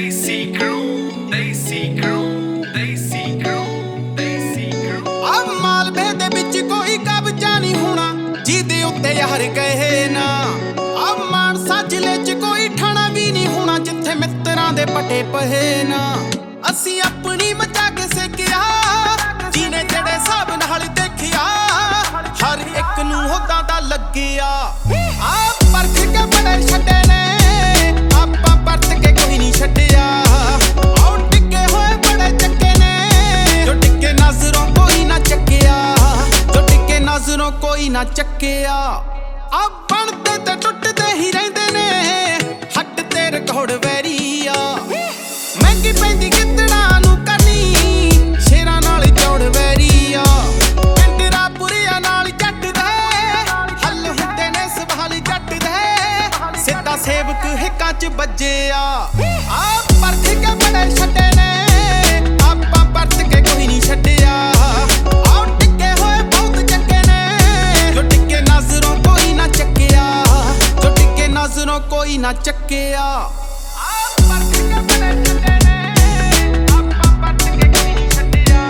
Desi crew, Desi crew, Desi crew, Desi crew। ਆ ਮਾਲਵੇ ਦੇ ਵਿੱਚ ਕੋਈ ਕਬਜ਼ਾ ਨਹੀਂ ਹੋਣਾ ਜਿਹਦੇ ਉੱਤੇ ਯਾਰ ਕਹੇ ਨਾ। ਆ ਮਾਨਸਾ ਜ਼ਿਲ੍ਹੇ 'ਚ ਕੋਈ ਠਾਣਾ ਵੀ ਨਹੀਂ ਹੋਣਾ ਜਿੱਥੇ ਮਿੱਤਰਾਂ ਦੇ ਪਟੇ ਪਹੇ ਨਾ। ਅਸੀਂ ਆਪਣੀ ਮਚਾ ਕੇ ਸਿੱਖਿਆ ਜਿਹਨੇ ਜਿਹੜੇ ਹਿਸਾਬ ਨਾਲ ਦੇਖਿਆ ਹਰ ਇੱਕ ਨੂੰ ਹੋਦਾ ਦਾ ਲੱਗਿਆ। ਆ ਪਰਖ ਕੇ ਬੜੇ ਛੱਡੇ ਨੇ ਆਪਾਂ ਪਰਤ ਕੇ ਕੋਈ ਨਹੀਂ ਛੱਡਿਆ। ਆਉ ਟਿੱਕੇ ਹੋਏ ਬੜੇ ਚੱਕੇ ਨੇ ਜੋ ਟਿੱਕੇ ਨਜ਼ਰੋਂ ਕੋਈ ਨਾ ਚੱਕਿਆ, ਜੋ ਟਿੱਕੇ ਨਜ਼ਰੋਂ ਕੋਈ ਨਾ ਚੱਕਿਆ। ਆ ਬਣਦੇ ਤੇ ਟੁੱਟਦੇ ਹੀ ਰਹਿੰਦੇ ਨੇ ਹੱਟ ਤੇ ਰਿਕਾਰਡ ਵੈਰੀ ਆ। ਮਹਿੰਗੀ ਪੈਂਦੀ ਗਿੱਦੜਾਂ ਨੂੰ ਕਰਨੀ ਸ਼ੇਰਾਂ ਨਾਲ ਚੌੜ ਵੈਰੀ ਆ। ਪਿੰਡਰਾ ਪੁਰੀਆਂ ਨਾਲ ਜੱਟ ਦੇ ਹੱਲ ਹੁੰਦੇ ਨੇ ਸਵਾਲ ਜੱਟ ਦੇ ਸਿੱਧਾ ਸੇਵਕ ਹਿੱਕਾਂ 'ਚ ਵੱਜਿਆ। ਆ ਪਰਖ ਕੇ ਬੜੇ ਛੱਡੇ ਨੇ ਆਪਾਂ ਪਰਤ ਕੇ ਕੋਈ ਨਹੀਂ ਛੱਡਿਆ। ਆਉ ਟਿੱਕੇ ਹੋਏ ਬਹੁਤ ਚੱਕੇ ਨੇ ਜੋ ਟਿੱਕੇ ਨਜ਼ਰੋਂ ਕੋਈ ਨਾ ਚੱਕਿਆ, ਜੋ ਟਿੱਕੇ ਨਜ਼ਰੋਂ ਕੋਈ ਨਾ ਚੱਕਿਆ। ਆ ਪਰਖ ਕੇ ਬੜੇ ਛੱਡੇ ਨੇ ਆਪਾਂ ਪਰਤ ਕੇ ਕੋਈ ਨਹੀਂ ਛੱਡਿਆ।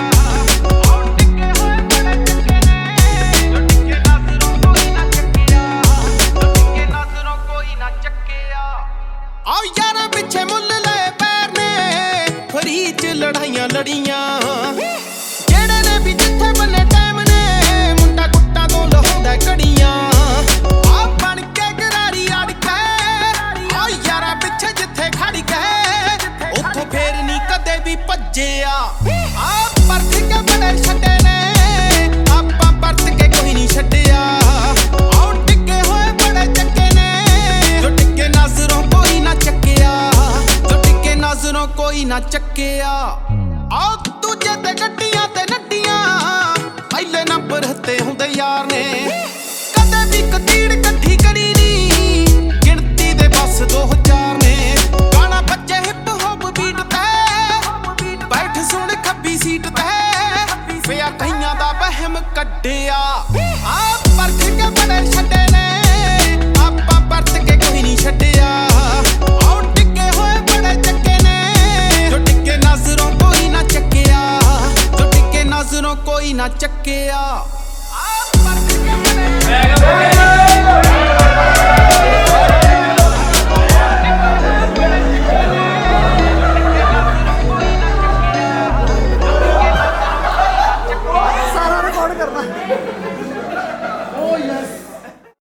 ਆਉ ਟਿੱਕੇ ਹੋਏ ਬੜੇ ਚੱਕੇ ਨੇ ਜੋ ਟਿੱਕੇ ਨਜ਼ਰੋਂ ਕੋਈ ਨਾ ਚੱਕਿਆ, ਜੋ ਟਿੱਕੇ ਨਜ਼ਰੋਂ ਕੋਈ ਨਾ ਚੱਕਿਆ। ਆਓ ਯਾਰਾਂ ਪਿੱਛੇ ਮੁੱਲ ਲਏ ਪੈਰ ਨੇ ਫਰੀ 'ਚ ਲੜਾਈਆਂ ਲੜੀਆਂ ਜਿਹੜੇ ਨੇ ਵੀ ਜਿੱਥੇ ਬੰਨੇ ਟਾਈਮ ਨੇ ਮੁੰਡਾ ਕੁੱਟਾਂ ਤੋਂ ਲਹਾਉਂਦਾ ਘੜੀਆਂ। ਆ ਬਣ ਕੇ ਗਰਾਰੀ ਅੜ ਕੇ ਆ ਯਾਰਾਂ ਪਿੱਛੇ ਜਿੱਥੇ ਖੜ ਕੇ ਉੱਥੋਂ ਫੇਰ ਨਹੀਂ ਕਦੇ ਵੀ ਭੱਜਿਆ। ਆ ਪਰਖ ਕੇ ਬੜੇ ਛੱਡੇ ਨੇ ਆਪਾਂ ਪਰਤ ਕੇ ਕੋਈ ਨਹੀਂ ਛੱਡਿਆ। ਆਉ ਟਿੱਕੇ ਹੋਏ ਬੜੇ ਚੱਕੇ ਨੇ ਜੋ ਟਿੱਕੇ ਨਜ਼ਰੋਂ ਕੋਈ ਨਾ ਚੱਕਿਆ, ਜੋ ਟਿੱਕੇ ਨਜ਼ਰੋਂ ਕੋਈ ਨਾ ਚੱਕਿਆ। ਆਓ ਦੂਜੇ ਤੇ ਗੱਡੀਆਂ ਤੇ ਨੱਡੀਆਂ ਪਹਿਲੇ ਨੰਬਰ ਤੇ ਹੁੰਦੇ ਯਾਰ ਨੇ।